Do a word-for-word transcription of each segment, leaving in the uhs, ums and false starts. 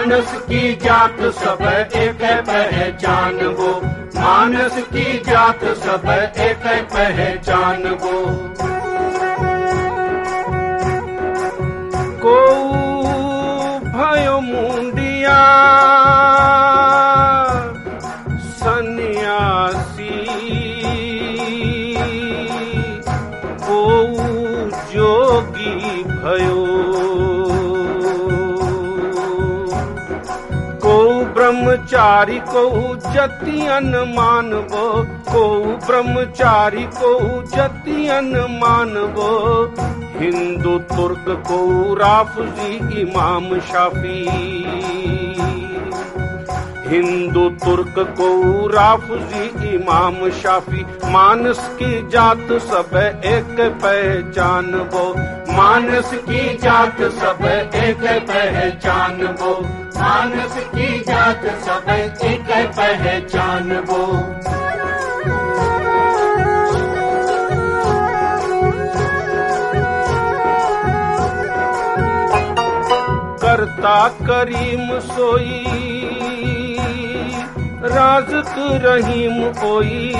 मानस की जात सब एक पहचान वो, मानस की जात सब एक पहचान वो। को भयो मुंडिया सन्यासी, को जोगी भयो, को ब्रह्मचारी को जतियन मानवो, को ब्रह्मचारी को जतियन मानवो। हिंदू तुर्क को राफजी इमाम शाफी, हिंदू तुर्क को राफजी इमाम शाफी। मानस की जात सब एक पहचान वो, मानस की जात सब एक पहचान वो, मानस की जात सब एक पहचान वो। करता करीम सोई राज़त रहीम कोई,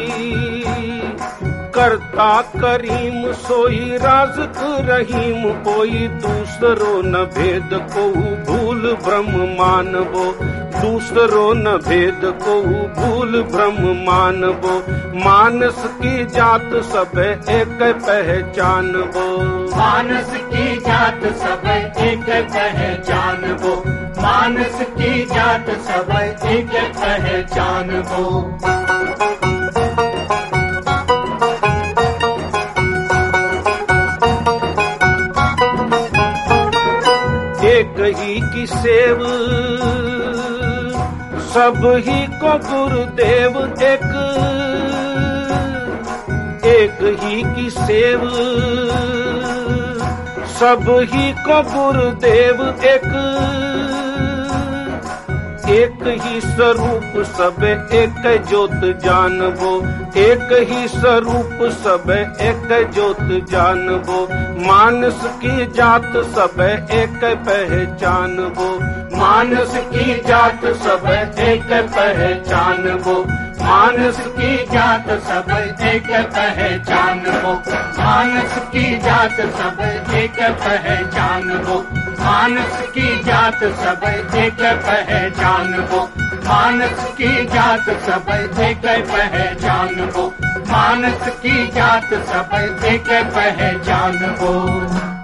करता करीम सोई राज़त रहीम कोई। दूसरो न भेद को भूल ब्रह्म मानवो, दूसरो न भेद को भूल ब्रह्म मानवो। मानस की जात सब एक पहचान वो, मानस की जात सब एक पहचान वो, मानस की जात सब एक पहचान वो। एक ही की सेव सब ही को गुरुदेव, एक एक ही की सेव सब ही को गुरुदेव, एक एक ही स्वरूप सब एक ज्योत जानवो, एक ही स्वरूप सब एक ज्योत जानवो। मानस की जात सब एक पहचान वो, मानस की जात सब एक पहचान वो, मानस की जात सब एक पहचान वो, मानस की जात सब एक पहचान वो, मानस की जात सब एक पहचान वो, मानस की जात सब एक पहचान वो, मानस की जात सब एक पहचान वो।